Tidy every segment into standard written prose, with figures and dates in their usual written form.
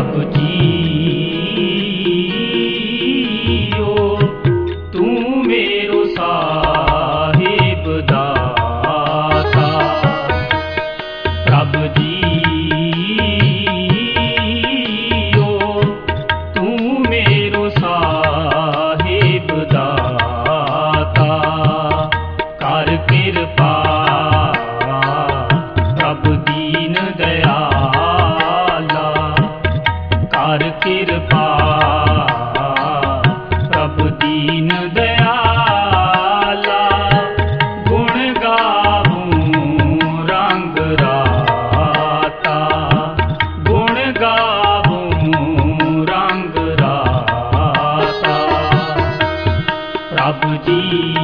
प्रभु जी तू मेरो साहिब दाता। प्रभु जी तू मेरो साहिब दाता। कर कृपा प्रभु दीन दयाला। कर कृपा प्रभु दीन दयाला। गुण गाऊं रंग राता। गुण गाऊं रंग राता। प्रभु जी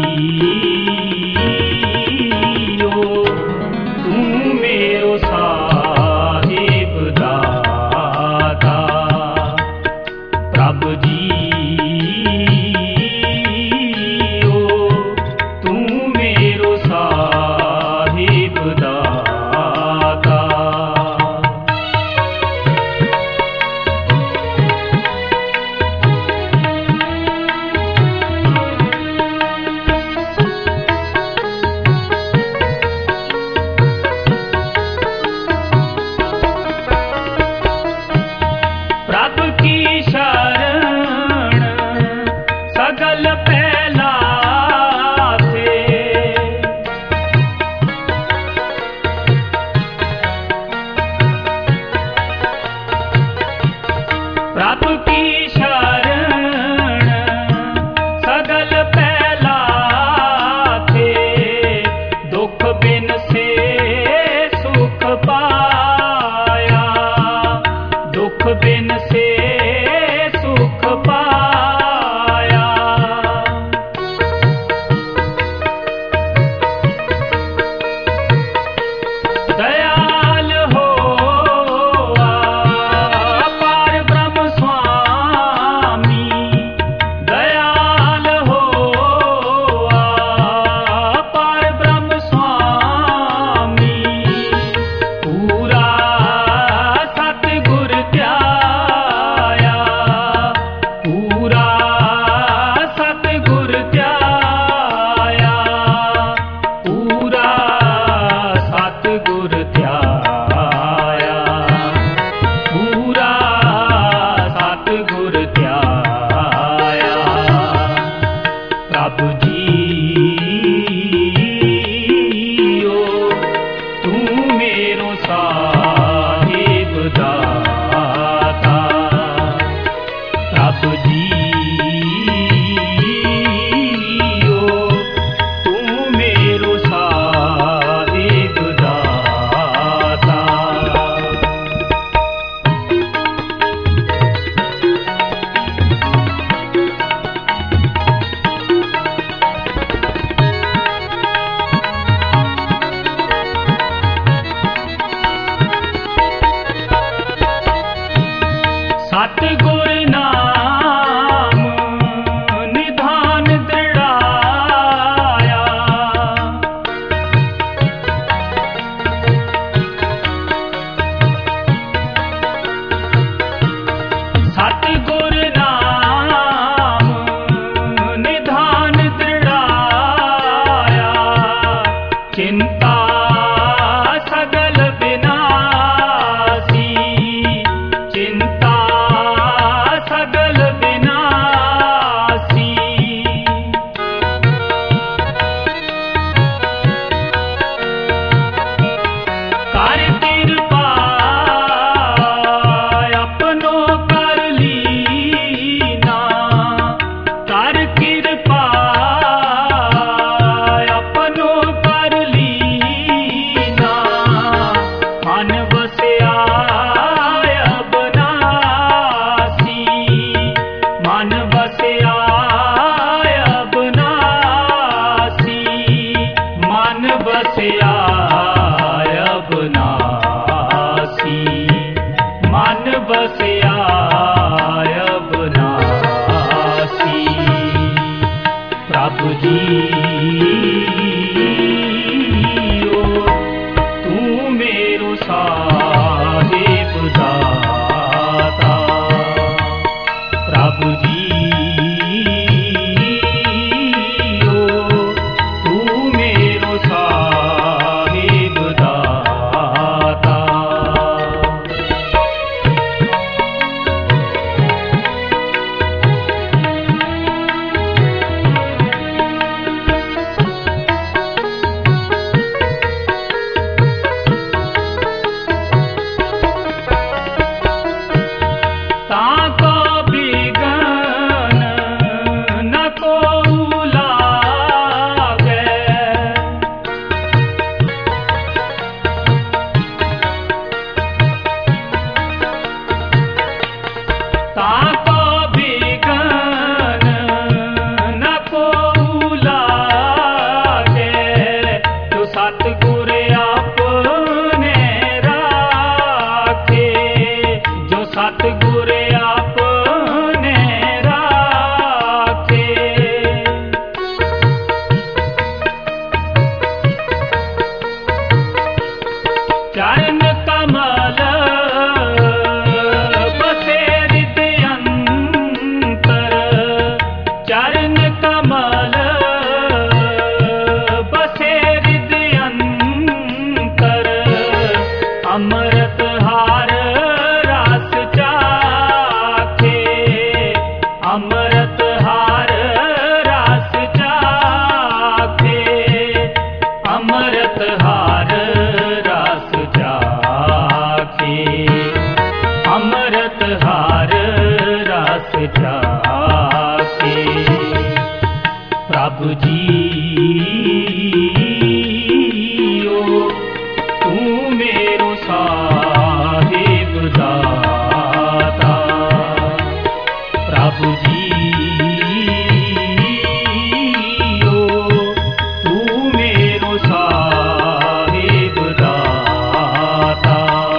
तू मेरो साहिब दाता। प्रभु जी तू मेरो साहिब दाता। प्रभु की शरण सगल फैलाते। प्रभु की शरण सगल फैलाते। दुख बिन से सुख पाया। दुख बिन से सुख पाया। दयाल हो पार ब्रह्म स्वामी। दयाल हो पार ब्रह्म स्वामी। पूरा सतगुर त्याया। पूरा सतगुर त्याया। पूरा सतगुर त्याया। पूरा सतगुर त्याया। प्रभु जी तू मेरो साहिब दाता। प्रभु जी तू मेरो साहिब दाता। सतगुर नाम निधान दृढ़ाया। सतगुर नाम निधान दृढ़ाया। चिंता सगल विनाशी। चिंता सगल विनाशी। कर कृपा अपनो कर लीना। कर कृपा अपनो कर लीना। मन बसया अबनासी। मन बसया अबनासी। मन बसया अबनासी। मन बसया अबनासी। प्रभु जी तू मेरो साहिब दाता। सतगुर आपने राखे। चरण कमल बसे हृदय अंतर, चरण कमल बसे हृदय अंतर, अमृत हार रस चाखे, अमृत हार रस चाखे, अमृत हार रस चाखे, अमृत हार रस चाखे। प्रभु जीओ तू मेरो साहिब दाता, प्रभु जीओ तू मेरो साहिब दाता।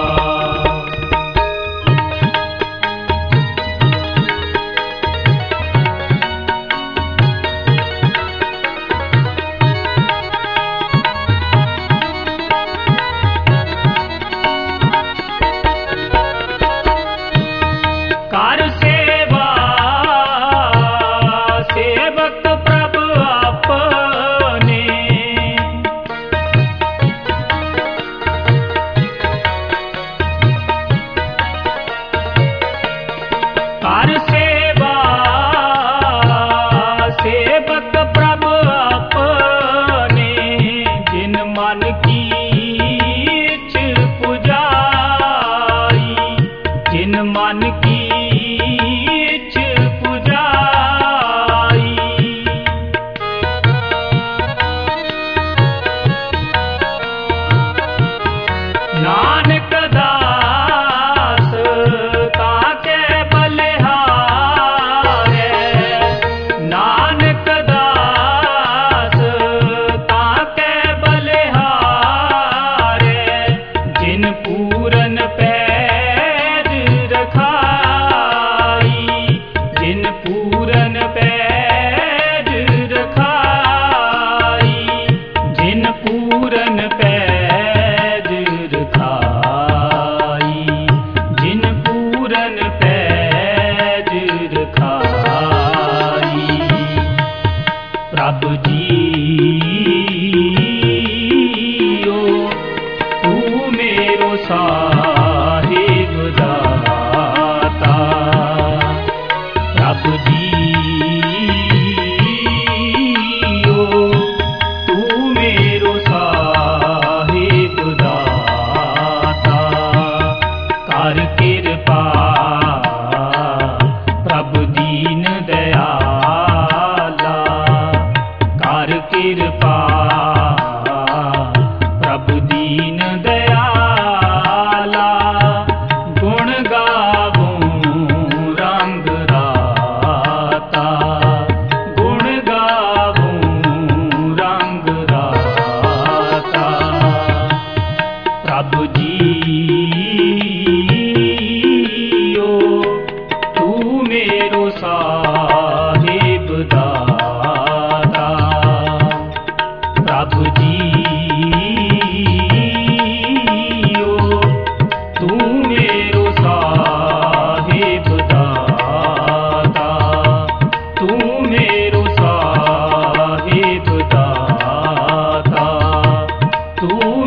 कार सेवा सेवक प्रभु अपने, कार सेवा सेवक प्रभु अपने, जिन मन की इच्छ पुजाई, जिन मन की इच्छ पुजाई। नानक दास ताके बलिहारे, नानक दास ताके बलिहारे, जिन पूरन पैज रखाई, जिन पूरन पैज रखाई, जिन पूरन पैज रखाई, जिन पूरन पैज रखाई। प्रभु जीओ तू मेरो साहिब दाता, प्रभु जीओ तू मेरो साहिब दाता। कर कृपा प्रभु दीन दयाला, कर कृपा प्रभु दीन दयाला, गुण गावूं रंग राता, गुण गावूं रंग राता। प्रभु जीओ तू मेरो साहिब दाता, प्रभु जीओ तू मेरो साहिब दाता, तू मेरो साहिब दाता, तू